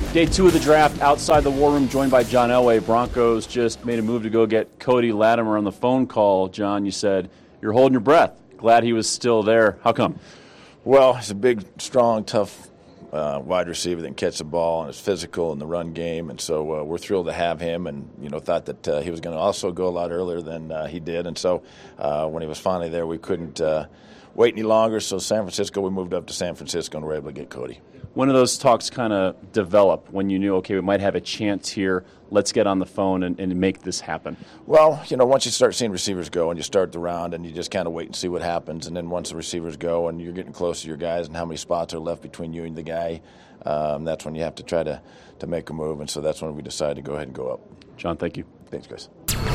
Day 2 of the draft, outside the war room, joined by John Elway. Broncos just made a move to go get Cody Latimer on the phone call. John, you said you're holding your breath. Glad he was still there. How come? Well, he's a big, strong, tough wide receiver that can catch the ball and is physical in the run game, and so we're thrilled to have him. And thought that he was going to also go a lot earlier than he did. And so when he was finally there, we couldn't wait any longer. So San Francisco, we moved up to San Francisco and were able to get Cody. When did those talks kind of develop, when you knew, okay, we might have a chance here, let's get on the phone and make this happen? Well, once you start seeing receivers go and you start the round and you just kind of wait and see what happens, and then once the receivers go and you're getting close to your guys and how many spots are left between you and the guy, that's when you have to try to make a move, and so that's when we decided to go ahead and go up. John, thank you. Thanks, guys.